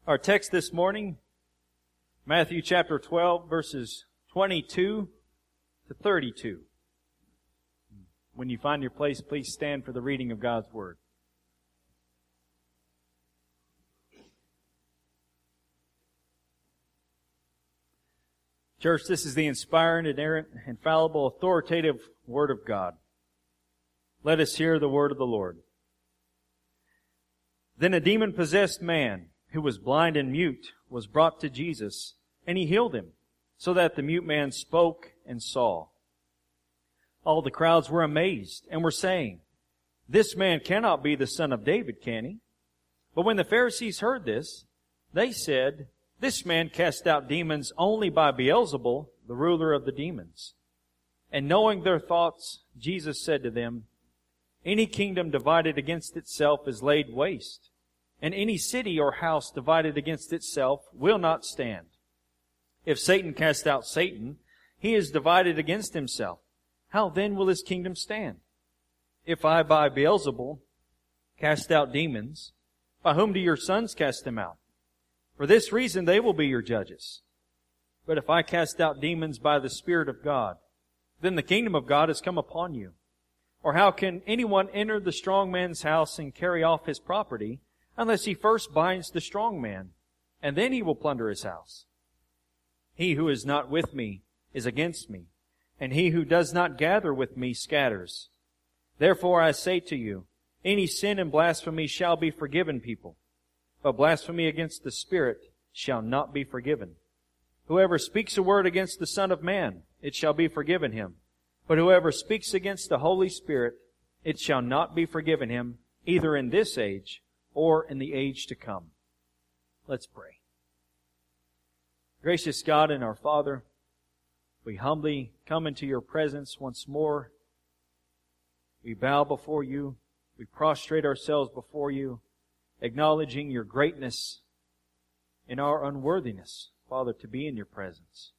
Our text this morning, Matthew chapter 12, verses 22 to 32. When you find your place, please stand for the reading of God's Word. Church, this is the inspired, inerrant, infallible, authoritative Word of God. Let us hear the word of the Lord. Then a demon-possessed man, who was blind and mute, was brought to Jesus, and He healed him, so that the mute man spoke and saw. All the crowds were amazed, and were saying, "This man cannot be the son of David, can he?" But when the Pharisees heard this, they said, "This man cast out demons only by Beelzebul, the ruler of the demons." And knowing their thoughts, Jesus said to them, "Any kingdom divided against itself is laid waste, and any city or house divided against itself will not stand. If Satan cast out Satan, he is divided against himself. How then will his kingdom stand? If I by Beelzebul cast out demons, by whom do your sons cast them out? For this reason they will be your judges. But if I cast out demons by the Spirit of God, then the kingdom of God has come upon you. Or how can anyone enter the strong man's house and carry off his property, unless he first binds the strong man, and then he will plunder his house? He who is not with me is against me, and he who does not gather with me scatters. Therefore I say to you, any sin and blasphemy shall be forgiven people, but blasphemy against the Spirit shall not be forgiven. Whoever speaks a word against the Son of Man, it shall be forgiven him. But whoever speaks against the Holy Spirit, it shall not be forgiven him, either in this age or in the age to come." Let's pray. Gracious God and our Father, we humbly come into your presence once more. We bow before you. We prostrate ourselves before you, acknowledging your greatness and our unworthiness, Father, to be in your presence.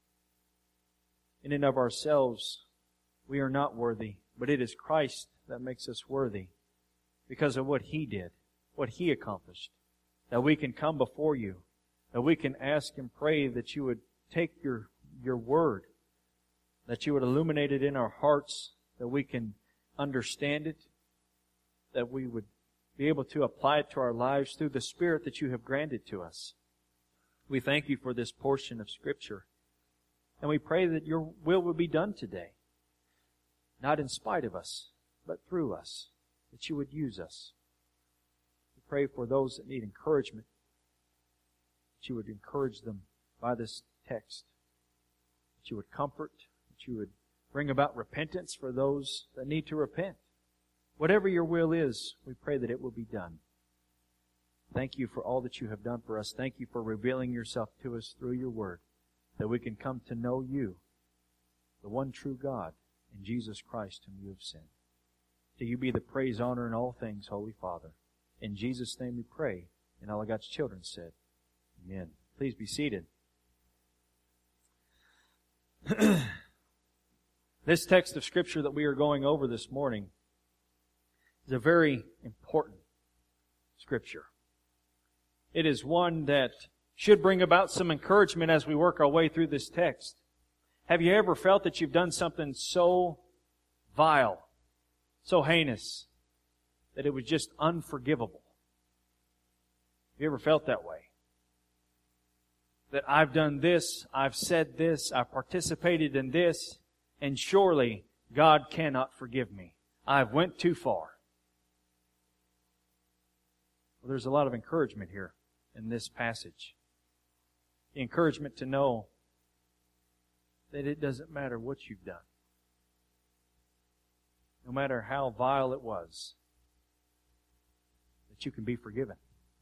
In and of ourselves, we are not worthy, but it is Christ that makes us worthy because of what He did, what He accomplished, that we can come before you, that we can ask and pray that you would take your word, that you would illuminate it in our hearts, that we can understand it, that we would be able to apply it to our lives through the Spirit that you have granted to us. We thank you for this portion of Scripture, and we pray that your will be done today, not in spite of us, but through us, that you would use us. We pray for those that need encouragement, that you would encourage them by this text, that you would comfort, that you would bring about repentance for those that need to repent. Whatever your will is, we pray that it will be done. Thank you for all that you have done for us. Thank you for revealing yourself to us through your word, that we can come to know you, the one true God, and Jesus Christ whom you have sent. To you be the praise, honor, and all things, Holy Father. In Jesus' name we pray, and all of God's children said, Amen. Please be seated. This text of Scripture that we are going over this morning is a very important Scripture. It is one that should bring about some encouragement as we work our way through this text. Have you ever felt that you've done something so vile, so heinous, that it was just unforgivable? Have you ever felt that way? That I've done this, I've said this, I've participated in this, and surely God cannot forgive me. I've went too far. Well, there's a lot of encouragement here in this passage. The encouragement to know that it doesn't matter what you've done. No matter how vile it was, that you can be forgiven.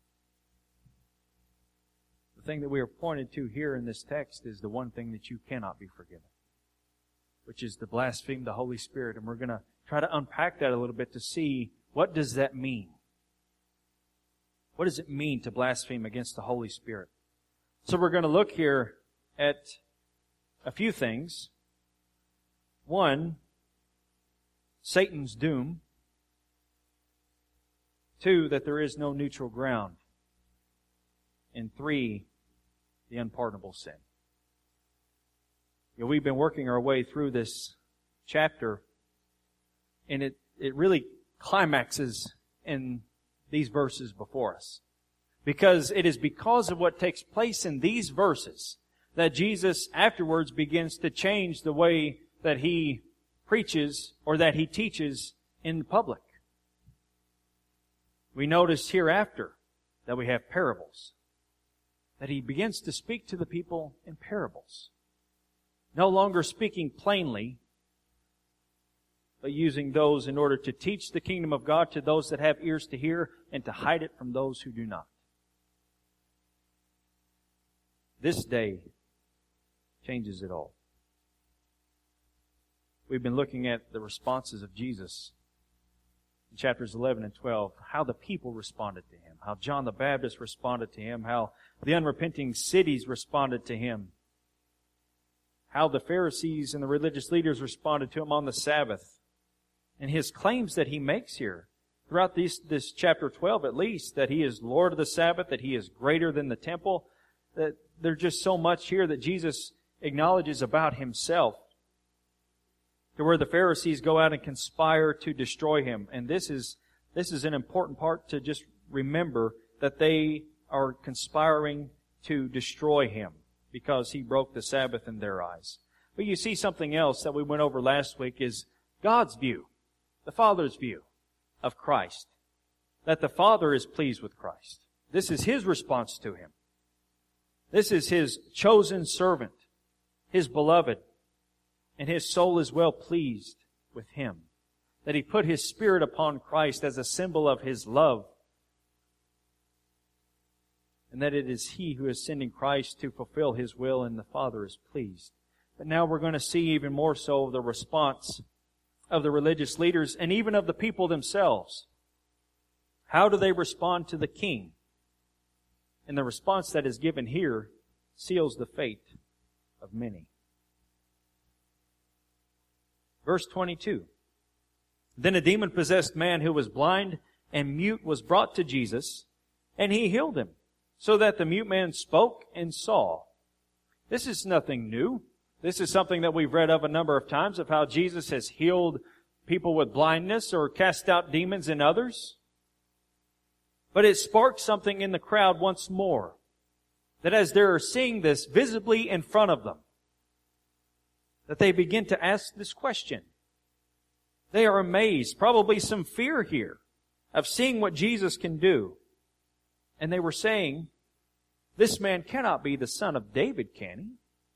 The thing that we are pointed to here in this text is the one thing that you cannot be forgiven, which is to blaspheme the Holy Spirit. And we're going to try to unpack that a little bit to see, what does that mean? What does it mean to blaspheme against the Holy Spirit? So we're going to look here at a few things. One, Satan's doom. Two, that there is no neutral ground. and 3, the unpardonable sin. We've been working our way through this chapter, and it really climaxes in these verses before us. Because it is because of what takes place in these verses that Jesus afterwards begins to change the way that He preaches or that He teaches in public. We notice hereafter that we have parables. That He begins to speak to the people in parables. No longer speaking plainly, but using those in order to teach the kingdom of God to those that have ears to hear and to hide it from those who do not. This day changes it all. We've been looking at the responses of Jesus in chapters 11 and 12, how the people responded to Him, how John the Baptist responded to Him, how the unrepenting cities responded to Him, how the Pharisees and the religious leaders responded to Him on the Sabbath, and His claims that He makes here throughout this chapter 12 at least, that He is Lord of the Sabbath, that He is greater than the temple, that there's just so much here that Jesus acknowledges about Himself, to where the Pharisees go out and conspire to destroy Him. And this is an important part to just remember, that they are conspiring to destroy Him because He broke the Sabbath in their eyes. But you see something else that we went over last week is God's view, the Father's view of Christ. That the Father is pleased with Christ. This is His response to Him. This is His chosen servant, His beloved, and His soul is well pleased with Him. That He put His Spirit upon Christ as a symbol of His love. And that it is He who is sending Christ to fulfill His will, and the Father is pleased. But now we're going to see even more so the response of the religious leaders and even of the people themselves. How do they respond to the King? And the response that is given here seals the fate of many. Verse 22. Then a demon-possessed man who was blind and mute was brought to Jesus, and He healed him, so that the mute man spoke and saw. This is nothing new. This is something that we've read of a number of times, of how Jesus has healed people with blindness or cast out demons in others. But it sparked something in the crowd once more. That as they're seeing this visibly in front of them, that they begin to ask this question. They are amazed, probably some fear here, of seeing what Jesus can do. And they were saying, this man cannot be the son of David, can he?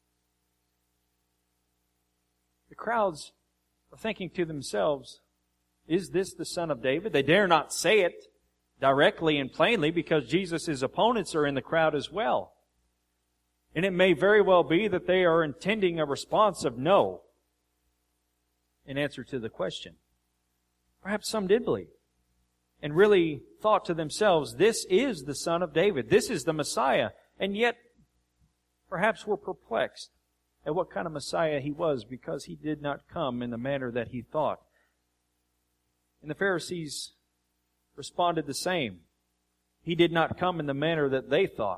The crowds are thinking to themselves, is this the son of David? They dare not say it directly and plainly because Jesus' opponents are in the crowd as well. And it may very well be that they are intending a response of no in answer to the question. Perhaps some did believe and really thought to themselves, this is the Son of David. This is the Messiah. And yet, perhaps were perplexed at what kind of Messiah He was because He did not come in the manner that he thought. And the Pharisees responded the same. He did not come in the manner that they thought.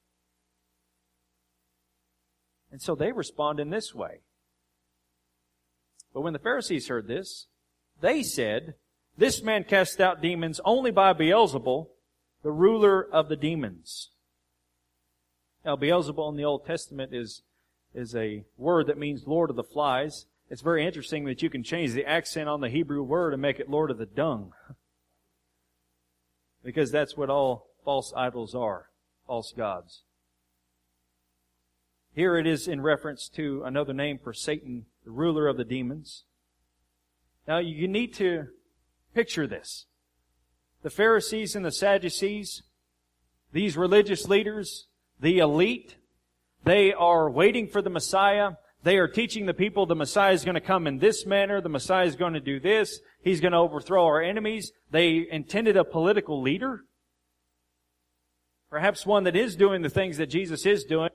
And so they respond in this way. But when the Pharisees heard this, they said, this man cast out demons only by Beelzebul, the ruler of the demons. Now, Beelzebul in the Old Testament is a word that means Lord of the Flies. It's very interesting that you can change the accent on the Hebrew word and make it Lord of the Dung. Because that's what all false idols are, false gods. Here it is in reference to another name for Satan, the ruler of the demons. Now you need to picture this. The Pharisees and the Sadducees, these religious leaders, the elite, they are waiting for the Messiah. They are teaching the people the Messiah is going to come in this manner. The Messiah is going to do this. He's going to overthrow our enemies. They intended a political leader. Perhaps one that is doing the things that Jesus is doing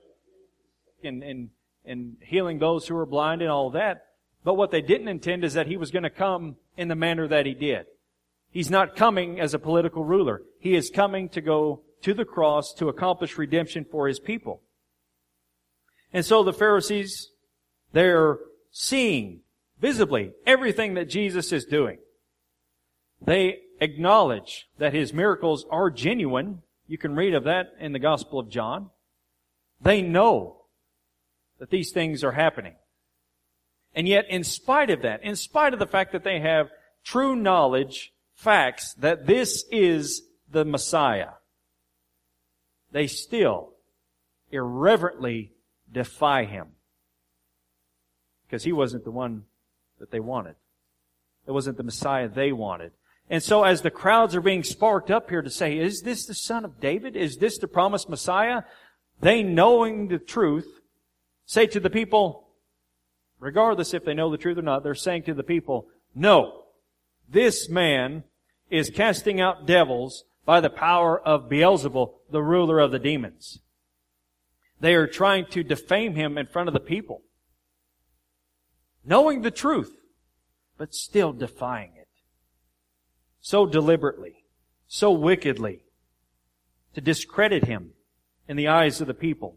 and healing those who are blind and all that. But what they didn't intend is that He was going to come in the manner that He did. He's not coming as a political ruler. He is coming to go to the cross to accomplish redemption for His people. And so the Pharisees, they're seeing visibly everything that Jesus is doing. They acknowledge that His miracles are genuine. You can read of that in the Gospel of John. They know that these things are happening. And yet, in spite of that, in spite of the fact that they have true knowledge, facts, that this is the Messiah, they still irreverently defy Him. Because He wasn't the one that they wanted. It wasn't the Messiah they wanted. And so as the crowds are being sparked up here to say, is this the Son of David? Is this the promised Messiah? They, knowing the truth, say to the people, regardless if they know the truth or not, they're saying to the people, no, this man is casting out devils by the power of Beelzebul, the ruler of the demons. They are trying to defame Him in front of the people, knowing the truth, but still defying it. So deliberately, so wickedly, to discredit Him in the eyes of the people.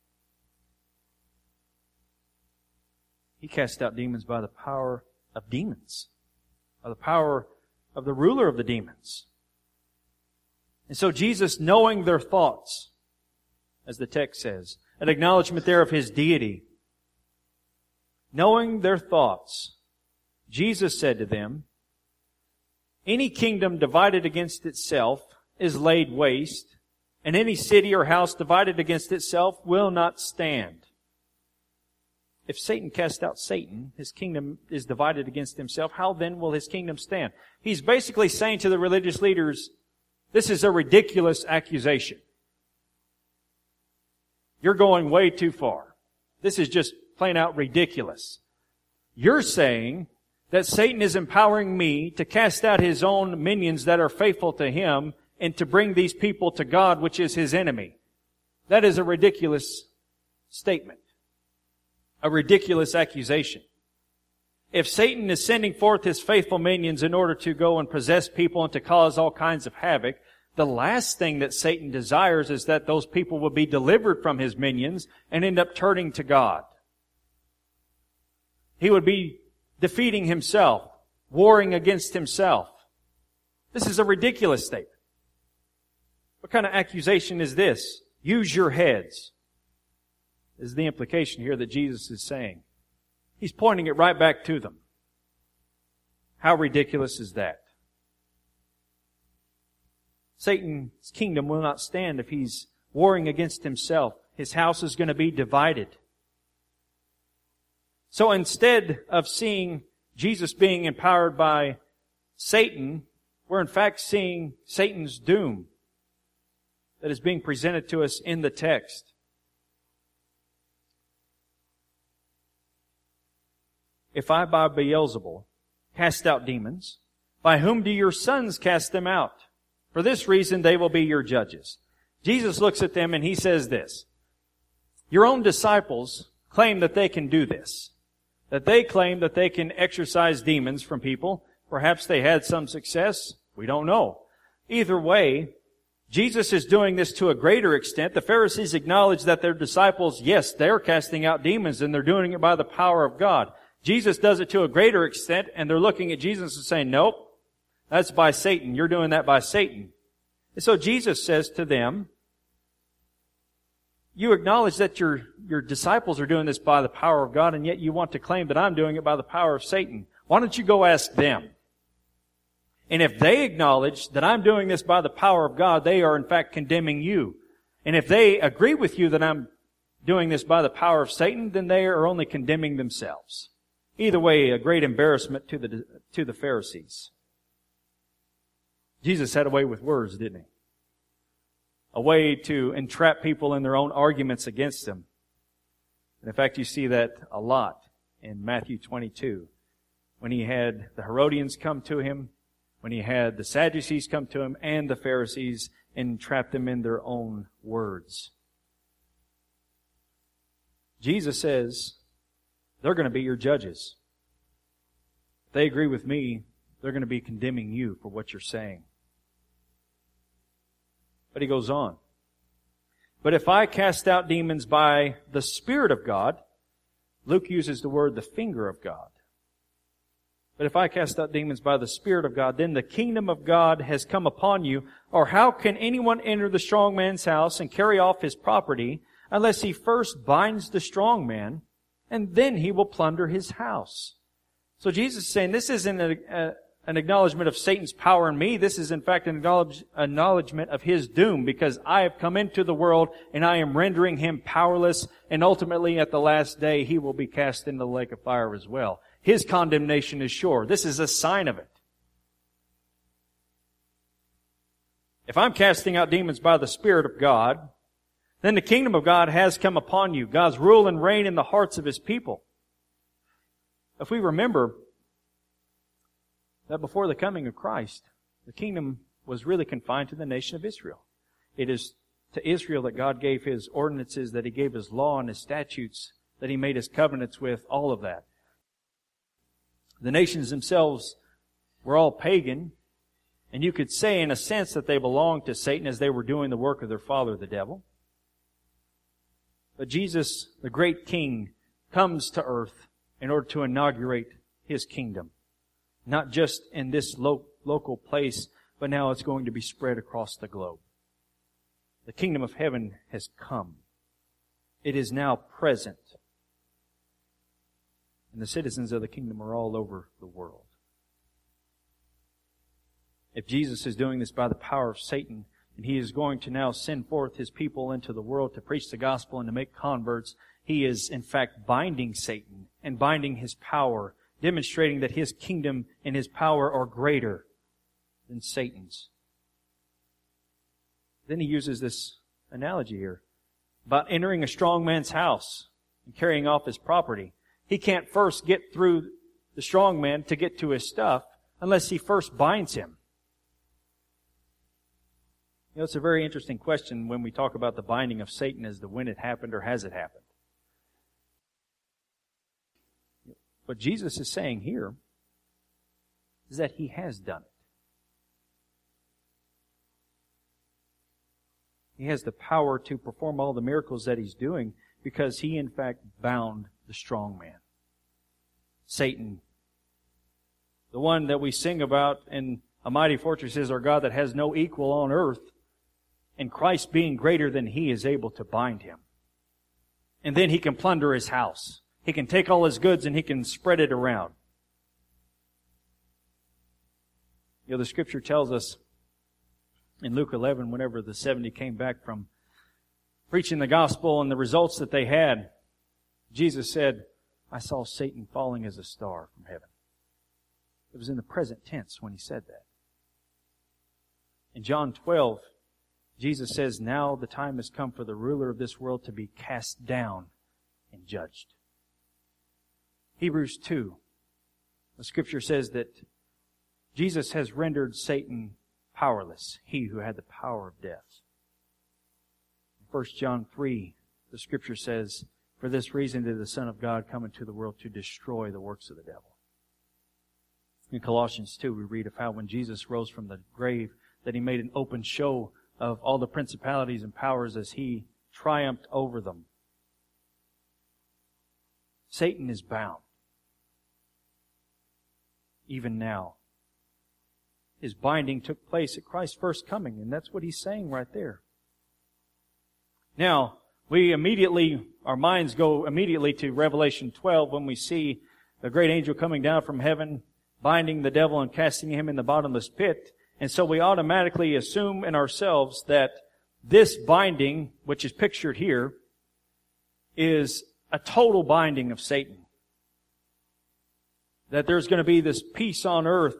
He cast out demons by the power of demons, by the power of the ruler of the demons. And so Jesus, knowing their thoughts, as the text says, an acknowledgement there of His deity, knowing their thoughts, Jesus said to them, any kingdom divided against itself is laid waste, and any city or house divided against itself will not stand. If Satan cast out Satan, his kingdom is divided against himself. How then will his kingdom stand? He's basically saying to the religious leaders, this is a ridiculous accusation. You're going way too far. This is just plain out ridiculous. You're saying that Satan is empowering me to cast out his own minions that are faithful to him and to bring these people to God, which is his enemy. That is a ridiculous statement. A ridiculous accusation. If Satan is sending forth his faithful minions in order to go and possess people and to cause all kinds of havoc, the last thing that Satan desires is that those people will be delivered from his minions and end up turning to God. He would be defeating himself, warring against himself. This is a ridiculous statement. What kind of accusation is this? Use your heads, is the implication here that Jesus is saying. He's pointing it right back to them. How ridiculous is that? Satan's kingdom will not stand if he's warring against himself. His house is going to be divided. So instead of seeing Jesus being empowered by Satan, we're in fact seeing Satan's doom that is being presented to us in the text. If I by Beelzebul cast out demons, by whom do your sons cast them out? For this reason they will be your judges. Jesus looks at them and He says this, your own disciples claim that they can do this, that they claim that they can exorcise demons from people. Perhaps they had some success. We don't know. Either way, Jesus is doing this to a greater extent. The Pharisees acknowledge that their disciples, yes, they're casting out demons and they're doing it by the power of God. Jesus does it to a greater extent, and they're looking at Jesus and saying, nope, that's by Satan. You're doing that by Satan. And so Jesus says to them, you acknowledge that your disciples are doing this by the power of God, and yet you want to claim that I'm doing it by the power of Satan. Why don't you go ask them? And if they acknowledge that I'm doing this by the power of God, they are in fact condemning you. And if they agree with you that I'm doing this by the power of Satan, then they are only condemning themselves. Either way, a great embarrassment to the Pharisees. Jesus had a way with words, didn't He? A way to entrap people in their own arguments against Him. And in fact, you see that a lot in Matthew 22. When He had the Herodians come to Him, when He had the Sadducees come to Him, and the Pharisees, and entrap them in their own words. Jesus says, they're going to be your judges. If they agree with me, they're going to be condemning you for what you're saying. But he goes on. But if I cast out demons by the Spirit of God, Luke uses the word the finger of God. But if I cast out demons by the Spirit of God, then the kingdom of God has come upon you. Or how can anyone enter the strong man's house and carry off his property unless he first binds the strong man, and then he will plunder his house? So Jesus is saying this isn't an acknowledgement of Satan's power in me. This is in fact an acknowledgement of his doom, because I have come into the world and I am rendering him powerless, and ultimately at the last day he will be cast into the lake of fire as well. His condemnation is sure. This is a sign of it. If I'm casting out demons by the Spirit of God, then the kingdom of God has come upon you. God's rule and reign in the hearts of His people. If we remember that before the coming of Christ, the kingdom was really confined to the nation of Israel. It is to Israel that God gave His ordinances, that He gave His law and His statutes, that He made His covenants with, all of that. The nations themselves were all pagan, and you could say in a sense that they belonged to Satan as they were doing the work of their father, the devil. But Jesus, the great King, comes to earth in order to inaugurate His kingdom. Not just in this local place, but now it's going to be spread across the globe. The kingdom of heaven has come. It is now present. And the citizens of the kingdom are all over the world. If Jesus is doing this by the power of Satan, and He is going to now send forth His people into the world to preach the gospel and to make converts, He is in fact binding Satan and binding his power, demonstrating that His kingdom and His power are greater than Satan's. Then He uses this analogy here about entering a strong man's house and carrying off his property. He can't first get through the strong man to get to his stuff unless he first binds him. You know, it's a very interesting question when we talk about the binding of Satan as to when it happened or has it happened. What Jesus is saying here is that He has done it. He has the power to perform all the miracles that He's doing because He in fact bound the strong man. Satan, the one that we sing about in A Mighty Fortress is our God that has no equal on earth, and Christ being greater than He is able to bind him. And then He can plunder his house. He can take all his goods and He can spread it around. You know, the Scripture tells us in Luke 11, whenever the 70 came back from preaching the gospel and the results that they had, Jesus said, I saw Satan falling as a star from heaven. It was in the present tense when He said that. In John 12, Jesus says, now the time has come for the ruler of this world to be cast down and judged. Hebrews 2, the Scripture says that Jesus has rendered Satan powerless, he who had the power of death. 1 John 3, the Scripture says, for this reason did the Son of God come into the world to destroy the works of the devil. In Colossians 2, we read of how when Jesus rose from the grave, that He made an open show of all the principalities and powers as He triumphed over them. Satan is bound. Even now. His binding took place at Christ's first coming, and that's what He's saying right there. Now, our minds go immediately to Revelation 12 when we see the great angel coming down from heaven, binding the devil and casting him in the bottomless pit. And so we automatically assume in ourselves that this binding, which is pictured here, is a total binding of Satan. That there's going to be this peace on earth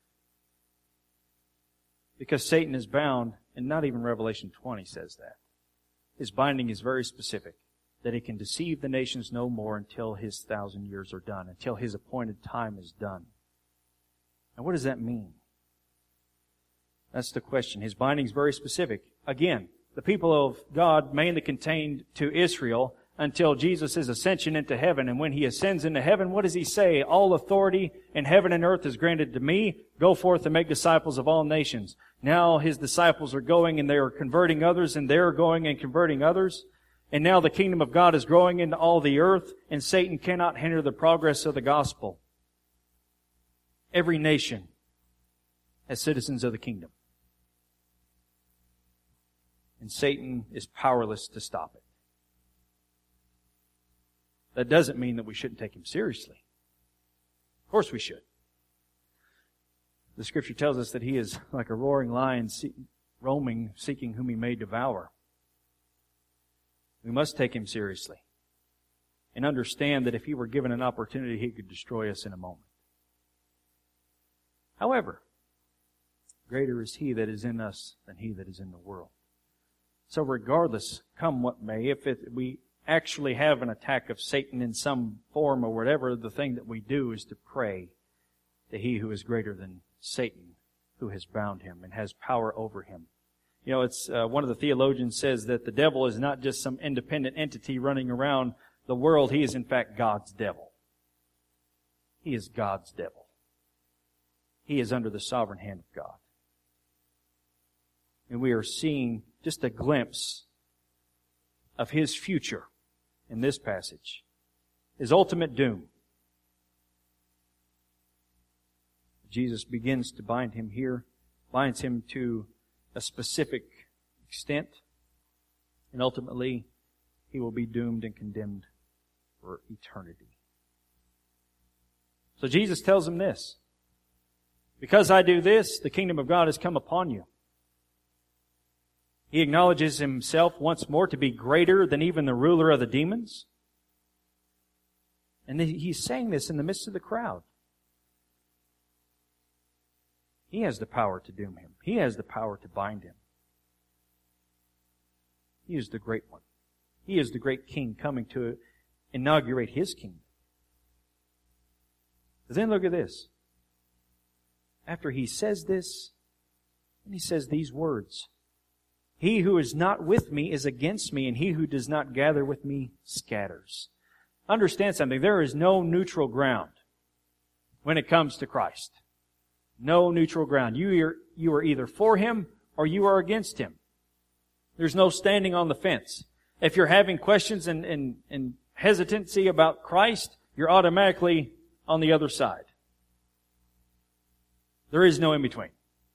because Satan is bound, and not even Revelation 20 says that. His binding is very specific, that He can deceive the nations no more until His 1,000 years are done, until His appointed time is done. And what does that mean? That's the question. His binding is very specific. Again, the people of God mainly contained to Israel until Jesus' ascension into heaven. And when He ascends into heaven, what does He say? All authority in heaven and earth is granted to me. Go forth and make disciples of all nations. Now His disciples are going and they are converting others, and they're going and converting others. And now the kingdom of God is growing into all the earth, and Satan cannot hinder the progress of the gospel. Every nation has citizens of the kingdom. And Satan is powerless to stop it. That doesn't mean that we shouldn't take him seriously. Of course we should. The Scripture tells us that he is like a roaring lion roaming, seeking whom he may devour. We must take him seriously and understand that if he were given an opportunity, he could destroy us in a moment. However, greater is He that is in us than he that is in the world. So regardless, come what may, if we actually have an attack of Satan in some form or whatever, the thing that we do is to pray to He who is greater than Satan, who has bound him and has power over him. You know, it's one of the theologians says that the devil is not just some independent entity running around the world. He is in fact God's devil. He is God's devil. He is under the sovereign hand of God. And we are seeing just a glimpse of his future in this passage. His ultimate doom. Jesus begins to bind him here, binds him to a specific extent, and ultimately he will be doomed and condemned for eternity. So Jesus tells him this: because I do this, the kingdom of God has come upon you. He acknowledges himself once more to be greater than even the ruler of the demons. And he's saying this in the midst of the crowd. He has the power to doom him. He has the power to bind him. He is the great one. He is the great king coming to inaugurate his kingdom. But then look at this. After he says this, and he says these words: He who is not with me is against me, and he who does not gather with me scatters. Understand something. There is no neutral ground when it comes to Christ. No neutral ground. You are either for Him or you are against Him. There's no standing on the fence. If you're having questions and hesitancy about Christ, you're automatically on the other side. There is no in between.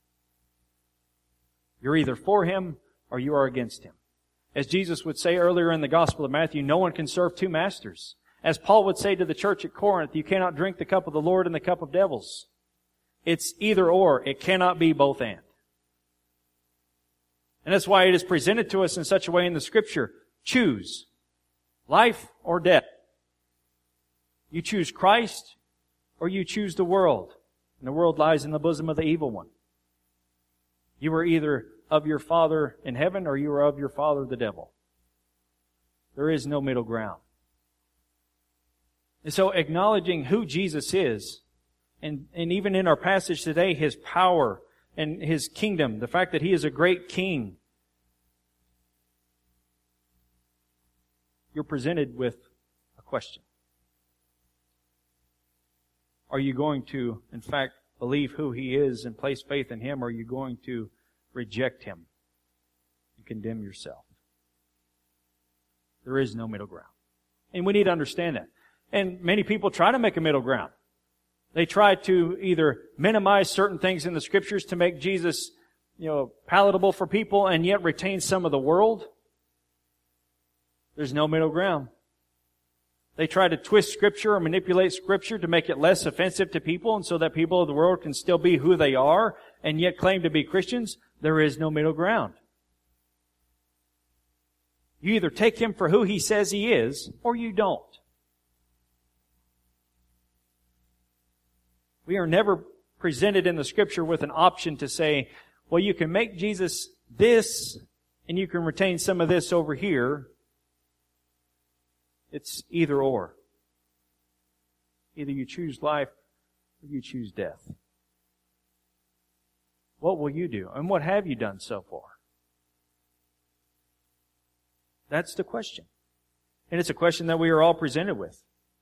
You're either for Him or you are against Him. As Jesus would say earlier in the Gospel of Matthew, no one can serve two masters. As Paul would say to the church at Corinth, you cannot drink the cup of the Lord and the cup of devils. It's either or. It cannot be both and. And that's why it is presented to us in such a way in the Scripture. Choose life or death. You choose Christ or you choose the world. And the world lies in the bosom of the evil one. You are either of your father in heaven or you are of your father the devil. There is no middle ground. And so acknowledging who Jesus is, and even in our passage today, His power and His kingdom, the fact that He is a great king, you're presented with a question. Are you going to, in fact, believe who He is and place faith in Him, or are you going to reject Him and condemn yourself? There is no middle ground. And we need to understand that. And many people try to make a middle ground. They try to either minimize certain things in the Scriptures to make Jesus, palatable for people and yet retain some of the world. There's no middle ground. They try to twist Scripture or manipulate Scripture to make it less offensive to people, and so that people of the world can still be who they are and yet claim to be Christians. There is no middle ground. You either take Him for who He says He is, or you don't. We are never presented in the Scripture with an option to say, well, you can make Jesus this, and you can retain some of this over here. It's either or. Either you choose life or you choose death. What will you do? And what have you done so far? That's the question. And it's a question that we are all presented with.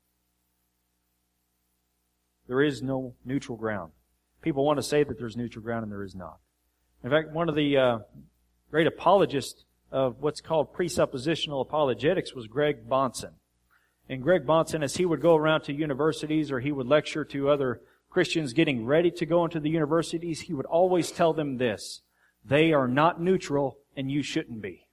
There is no neutral ground. People want to say that there's neutral ground, and there is not. In fact, one of the great apologists of what's called presuppositional apologetics was Greg Bahnsen. And Greg Bahnsen, as he would go around to universities or he would lecture to other Christians getting ready to go into the universities, he would always tell them this: they are not neutral, and you shouldn't be.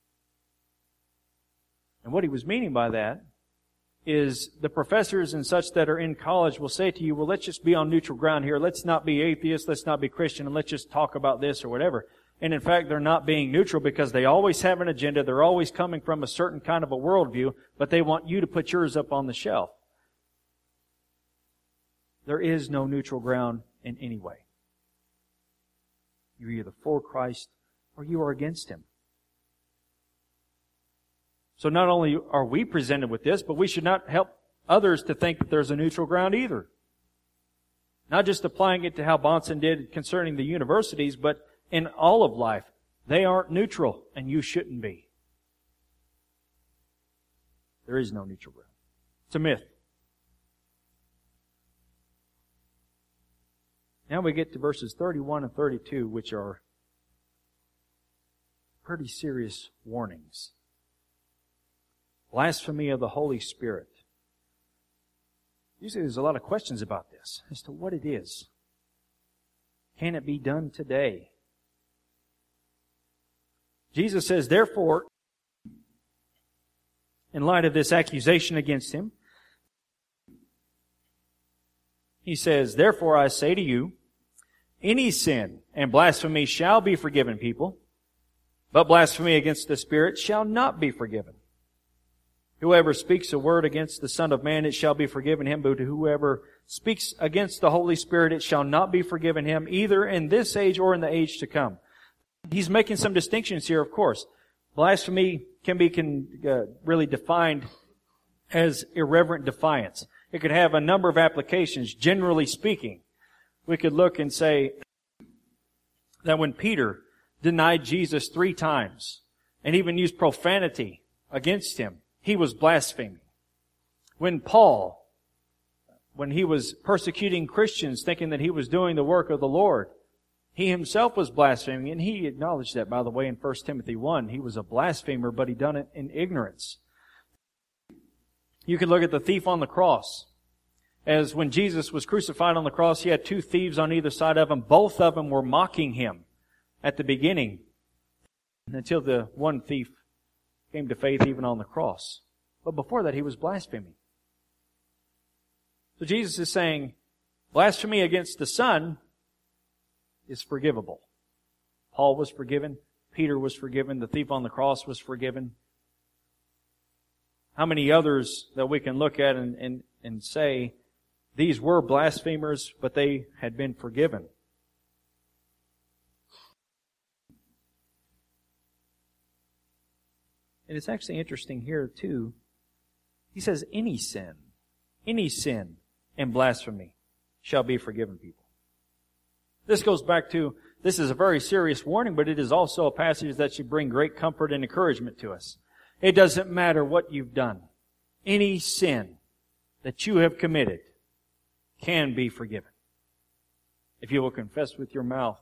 And what he was meaning by that is the professors and such that are in college will say to you, well, let's just be on neutral ground here. Let's not be atheists. Let's not be Christian. And let's just talk about this or whatever. And in fact, they're not being neutral because they always have an agenda. They're always coming from a certain kind of a worldview, but they want you to put yours up on the shelf. There is no neutral ground in any way. You're either for Christ or you are against Him. So not only are we presented with this, but we should not help others to think that there's a neutral ground either. Not just applying it to how Bahnsen did concerning the universities, but in all of life. They aren't neutral, and you shouldn't be. There is no neutral ground. It's a myth. Now we get to verses 31 and 32, which are pretty serious warnings. Blasphemy of the Holy Spirit. Usually there's a lot of questions about this as to what it is. Can it be done today? Jesus says, therefore, in light of this accusation against Him, He says, therefore I say to you, any sin and blasphemy shall be forgiven people, but blasphemy against the Spirit shall not be forgiven. Whoever speaks a word against the Son of Man, it shall be forgiven him, but whoever speaks against the Holy Spirit, it shall not be forgiven him, either in this age or in the age to come. He's making some distinctions here, of course. Blasphemy can be really defined as irreverent defiance. It could have a number of applications. Generally speaking, we could look and say that when Peter denied Jesus 3 times and even used profanity against Him, he was blaspheming. When Paul, when he was persecuting Christians thinking that he was doing the work of the Lord, he himself was blaspheming, and he acknowledged that, by the way, in 1 Timothy 1. He was a blasphemer, but he done it in ignorance. You could look at the thief on the cross. As when Jesus was crucified on the cross, He had 2 thieves on either side of Him. Both of them were mocking Him at the beginning, until the one thief came to faith even on the cross. But before that, he was blaspheming. So Jesus is saying, blasphemy against the Son is forgivable. Paul was forgiven. Peter was forgiven. The thief on the cross was forgiven. How many others that we can look at and say, these were blasphemers, but they had been forgiven? And it's actually interesting here too. He says any sin and blasphemy shall be forgiven people. This goes back to, this is a very serious warning, but it is also a passage that should bring great comfort and encouragement to us. It doesn't matter what you've done. Any sin that you have committed can be forgiven. If you will confess with your mouth,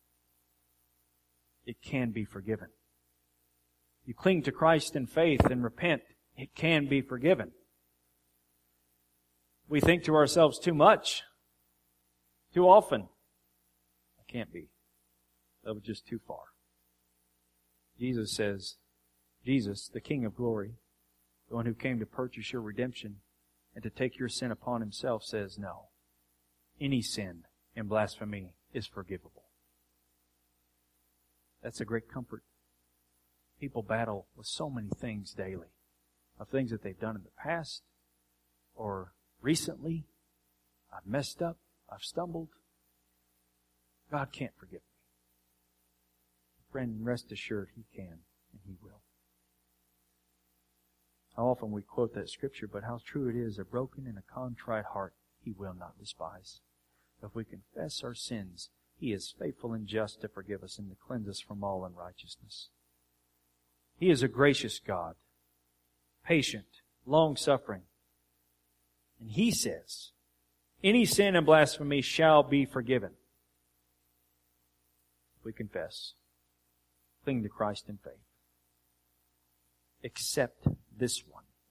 it can be forgiven. You cling to Christ in faith and repent, it can be forgiven. We think to ourselves too much, too often. It can't be. That was just too far. Jesus says, Jesus, the King of glory, the one who came to purchase your redemption and to take your sin upon Himself, says no. Any sin and blasphemy is forgivable. That's a great comfort. People battle with so many things daily, of things that they've done in the past or recently. I've messed up. I've stumbled. God can't forgive me. Friend, rest assured He can, and He will. How often we quote that scripture, but how true it is, a broken and a contrite heart He will not despise. If we confess our sins, He is faithful and just to forgive us and to cleanse us from all unrighteousness. He is a gracious God, patient, long-suffering. And He says, any sin and blasphemy shall be forgiven. We confess. Cling to Christ in faith. Except this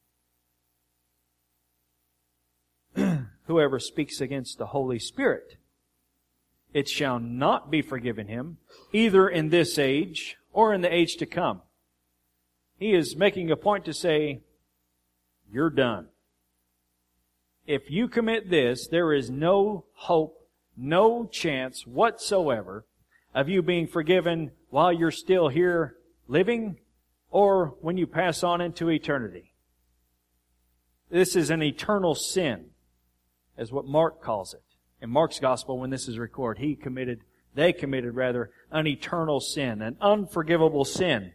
one. Whoever speaks against the Holy Spirit, it shall not be forgiven him, either in this age or in the age to come. He is making a point to say, you're done. If you commit this, there is no hope, no chance whatsoever of you being forgiven while you're still here living or when you pass on into eternity. This is an eternal sin, as what Mark calls it. In Mark's gospel, when this is recorded, they committed an eternal sin, an unforgivable sin.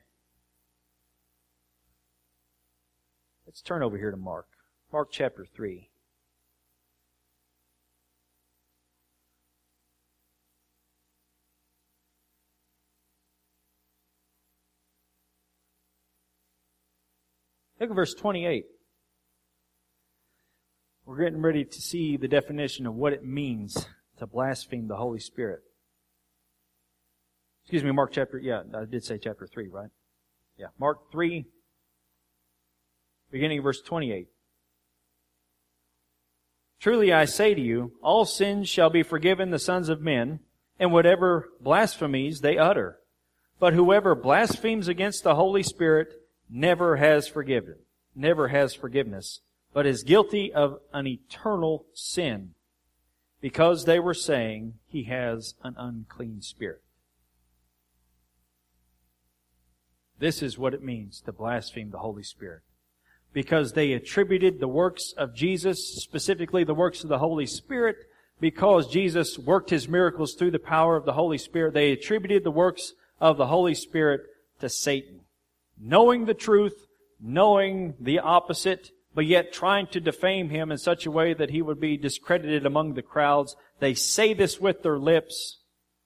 Let's turn over here to Mark. Mark chapter 3. Look at verse 28. We're getting ready to see the definition of what it means to blaspheme the Holy Spirit. Excuse me, Mark chapter, I did say chapter 3, right? Yeah, Mark 3, beginning of verse 28. Truly I say to you, all sins shall be forgiven the sons of men, and whatever blasphemies they utter. But whoever blasphemes against the Holy Spirit never has forgiveness, but is guilty of an eternal sin, because they were saying he has an unclean spirit. This is what it means to blaspheme the Holy Spirit. Because they attributed the works of Jesus, specifically the works of the Holy Spirit, because Jesus worked His miracles through the power of the Holy Spirit, they attributed the works of the Holy Spirit to Satan. Knowing the truth, knowing the opposite, but yet trying to defame Him in such a way that He would be discredited among the crowds. They say this with their lips.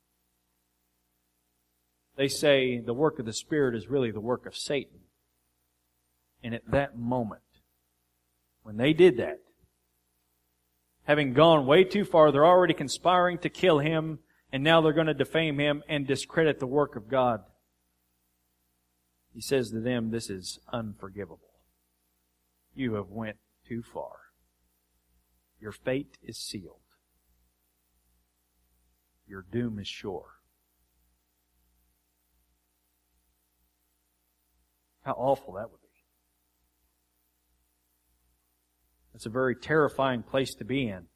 They say the work of the Spirit is really the work of Satan. And at that moment, when they did that, having gone way too far, they're already conspiring to kill Him, and now they're going to defame Him and discredit the work of God. He says to them, this is unforgivable. You have went too far. Your fate is sealed. Your doom is sure. How awful that would be. It's a very terrifying place to be in.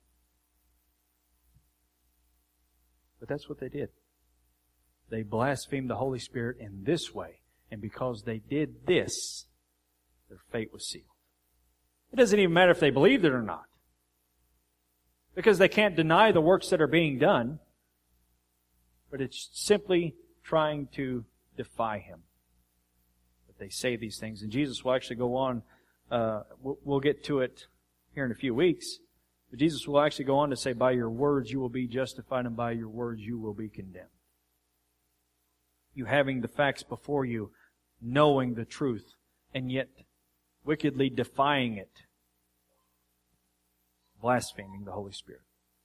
But that's what they did. They blasphemed the Holy Spirit in this way. And because they did this, their fate was sealed. It doesn't even matter if they believed it or not. Because they can't deny the works that are being done. But it's simply trying to defy Him. But they say these things. And Jesus will actually go on. We'll get to it here in a few weeks. But Jesus will actually go on to say, by your words you will be justified, and by your words you will be condemned. You having the facts before you, knowing the truth, and yet wickedly defying it, blaspheming the Holy Spirit.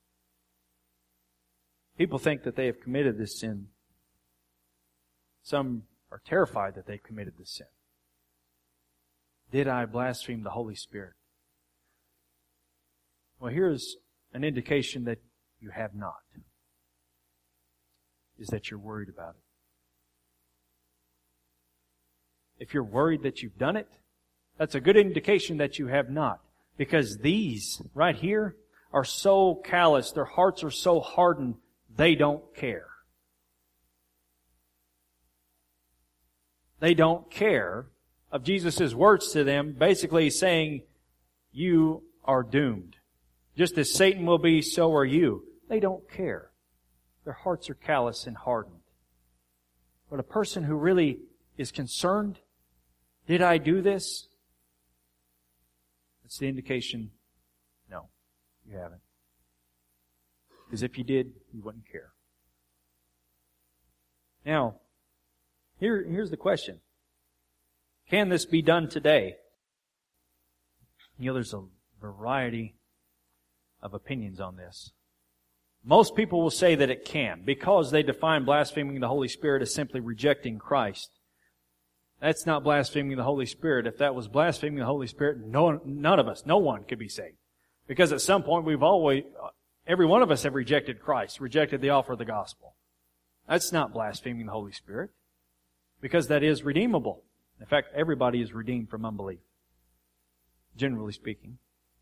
People think that they have committed this sin. Some are terrified that they've committed this sin. Did I blaspheme the Holy Spirit? Well, here's an indication that you have not. Is that you're worried about it. If you're worried that you've done it, that's a good indication that you have not. Because these right here are so callous, their hearts are so hardened, they don't care. They don't care of Jesus' words to them, basically saying, you are doomed. Just as Satan will be, so are you. They don't care. Their hearts are callous and hardened. But a person who really is concerned, did I do this? That's the indication, no, you haven't. Because if you did, you wouldn't care. Now, here's the question. Can this be done today? There's a variety of opinions on this. Most people will say that it can, because they define blaspheming the Holy Spirit as simply rejecting Christ. That's not blaspheming the Holy Spirit. If that was blaspheming the Holy Spirit, none of us, no one could be saved. Because at some point every one of us have rejected Christ, rejected the offer of the gospel. That's not blaspheming the Holy Spirit, because that is redeemable. In fact, everybody is redeemed from unbelief, generally speaking.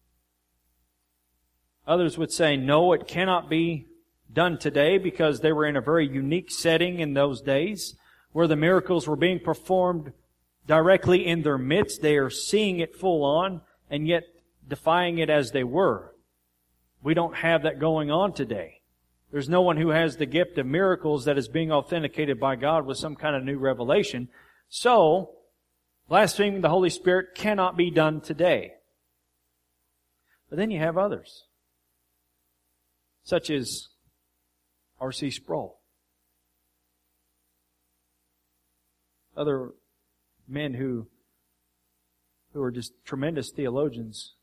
Others would say, no, it cannot be done today, because they were in a very unique setting in those days where the miracles were being performed directly in their midst. They are seeing it full on and yet defying it as they were. We don't have that going on today. There's no one who has the gift of miracles that is being authenticated by God with some kind of new revelation. So, blaspheming the Holy Spirit cannot be done today. But then you have others, such as R.C. Sproul. Other men who are just tremendous theologians.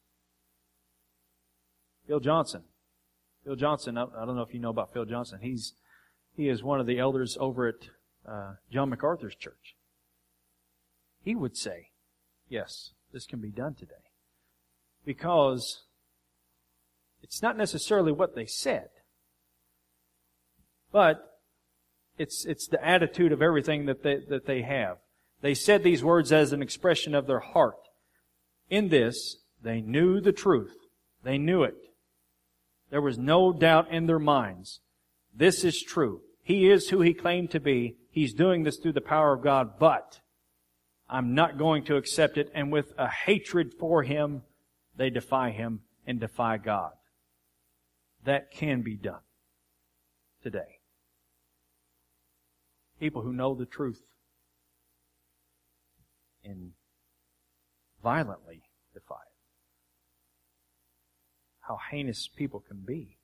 Phil Johnson. I don't know if you know about Phil Johnson. He is one of the elders over at John MacArthur's church. He would say, yes, this can be done today. Because it's not necessarily what they said, but it's the attitude of everything that they have. They said these words as an expression of their heart. In this, they knew the truth. They knew it. There was no doubt in their minds. This is true. He is who He claimed to be. He's doing this through the power of God, but I'm not going to accept it. And with a hatred for Him, they defy Him and defy God. That can be done today. People who know the truth and violently defy it. How heinous people can be.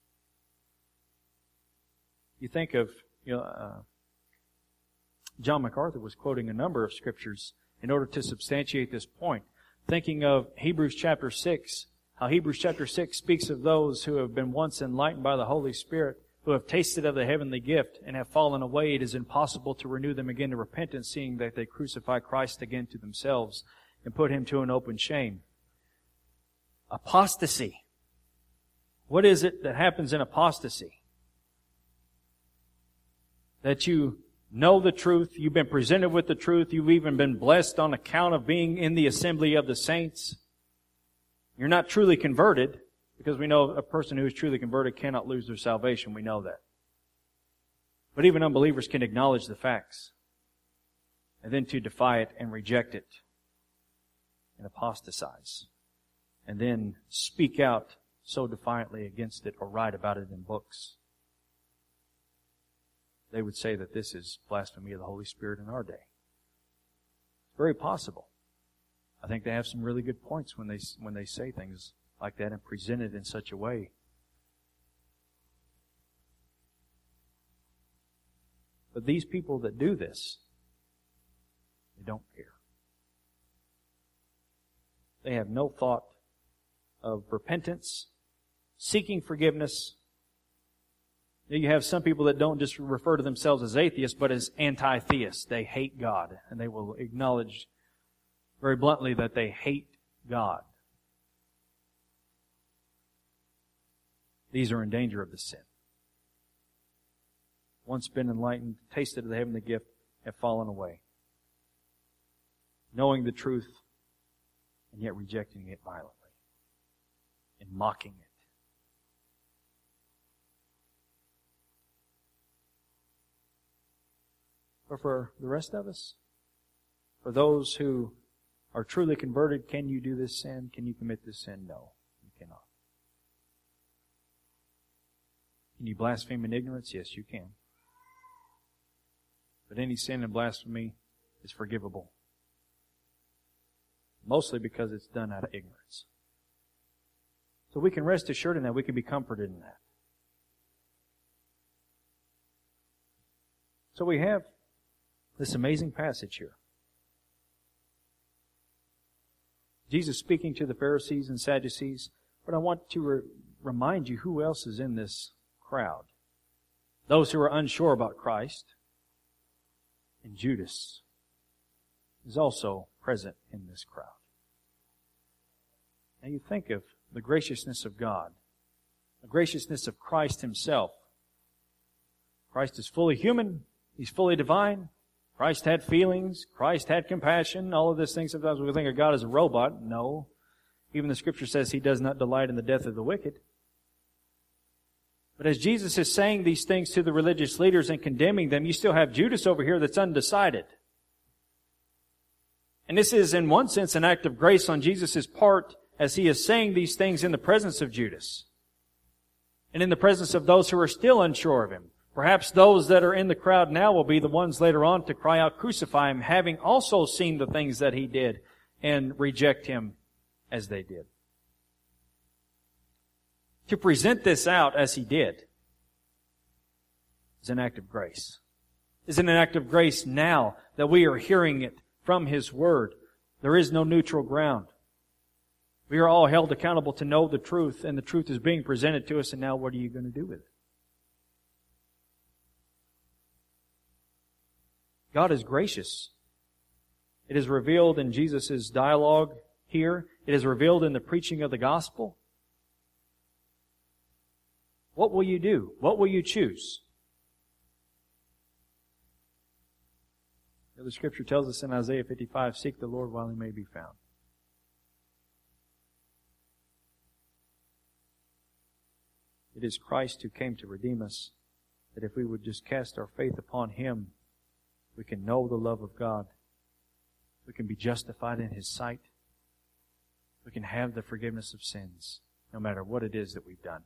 You think of, John MacArthur was quoting a number of scriptures in order to substantiate this point. Thinking of Hebrews chapter 6, how Hebrews chapter 6 speaks of those who have been once enlightened by the Holy Spirit, who have tasted of the heavenly gift and have fallen away. It is impossible to renew them again to repentance, seeing that they crucify Christ again to themselves and put Him to an open shame. Apostasy. What is it that happens in apostasy? That you know the truth, you've been presented with the truth, you've even been blessed on account of being in the assembly of the saints. You're not truly converted, because we know a person who is truly converted cannot lose their salvation. We know that. But even unbelievers can acknowledge the facts, and then to defy it and reject it and apostatize, and then speak out so defiantly against it or write about it in books. They would say that this is blasphemy of the Holy Spirit in our day. It's very possible. I think they have some really good points when they say things like that and present it in such a way. But these people that do this, they don't care. They have no thought of repentance, seeking forgiveness. You have some people that don't just refer to themselves as atheists, but as anti-theists. They hate God, and they will acknowledge very bluntly that they hate God. These are in danger of the sin. Once been enlightened, tasted of the heavenly gift, have fallen away. Knowing the truth, and yet rejecting it violently. And mocking it. But for the rest of us, for those who are truly converted, can you do this sin? Can you commit this sin? No, you cannot. Can you blaspheme in ignorance? Yes, you can. But any sin and blasphemy is forgivable. Mostly because it's done out of ignorance. So we can rest assured in that. We can be comforted in that. So we have this amazing passage here. Jesus speaking to the Pharisees and Sadducees, but I want to remind you who else is in this crowd. Those who are unsure about Christ. And Judas is also present in this crowd. Now you think of the graciousness of God, the graciousness of Christ Himself. Christ is fully human. He's fully divine. Christ had feelings. Christ had compassion. All of these things, sometimes we think of God as a robot. No. Even the Scripture says He does not delight in the death of the wicked. But as Jesus is saying these things to the religious leaders and condemning them, you still have Judas over here that's undecided. And this is, in one sense, an act of grace on Jesus' part as He is saying these things in the presence of Judas. And in the presence of those who are still unsure of Him. Perhaps those that are in the crowd now will be the ones later on to cry out, "Crucify Him," having also seen the things that He did and reject Him as they did. To present this out as He did is an act of grace. Is it an act of grace now that we are hearing it from His Word? There is no neutral ground. We are all held accountable to know the truth, and the truth is being presented to us, and now what are you going to do with it? God is gracious. It is revealed in Jesus' dialogue here. It is revealed in the preaching of the gospel. What will you do? What will you choose? The Scripture tells us in Isaiah 55, "Seek the Lord while He may be found." It is Christ who came to redeem us, that if we would just cast our faith upon Him, we can know the love of God. We can be justified in His sight. We can have the forgiveness of sins, no matter what it is that we've done.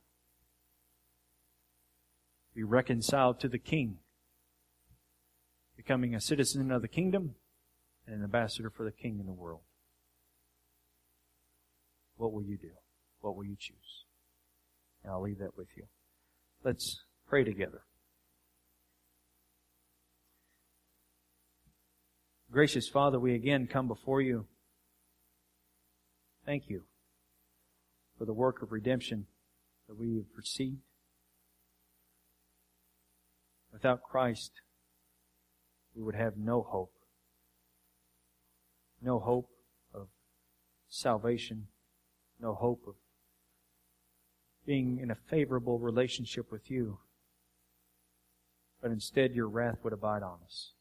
Be reconciled to the King, becoming a citizen of the kingdom and an ambassador for the King in the world. What will you do? What will you choose? And I'll leave that with you. Let's pray together. Gracious Father, we again come before You. Thank You for the work of redemption that we have received. Without Christ, we would have no hope. No hope of salvation. No hope of being in a favorable relationship with You. But instead, Your wrath would abide on us.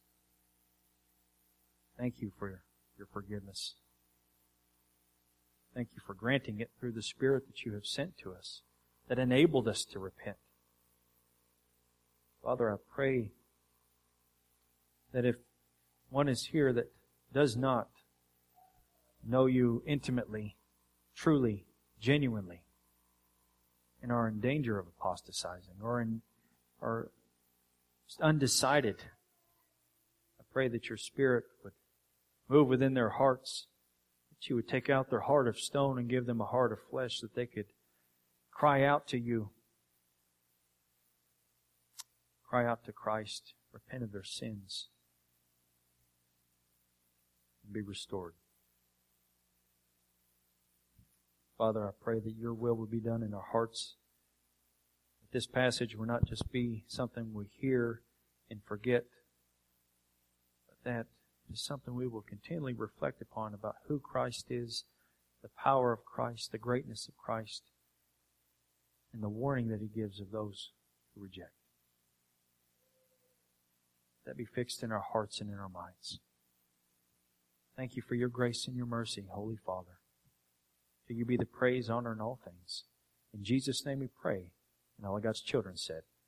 Thank You for Your forgiveness. Thank You for granting it through the Spirit that You have sent to us, that enabled us to repent. Father, I pray that if one is here that does not know You intimately, truly, genuinely, and are in danger of apostatizing, or are undecided, I pray that Your Spirit would move within their hearts, that You would take out their heart of stone and give them a heart of flesh, that they could cry out to You, cry out to Christ, repent of their sins, and be restored. Father, I pray that Your will would be done in our hearts. That this passage will not just be something we hear and forget, but that is something we will continually reflect upon about who Christ is, the power of Christ, the greatness of Christ, and the warning that He gives of those who reject. That be fixed in our hearts and in our minds. Thank You for Your grace and Your mercy, Holy Father. To You be the praise, honor, and all things. In Jesus' name we pray. And all of God's children said,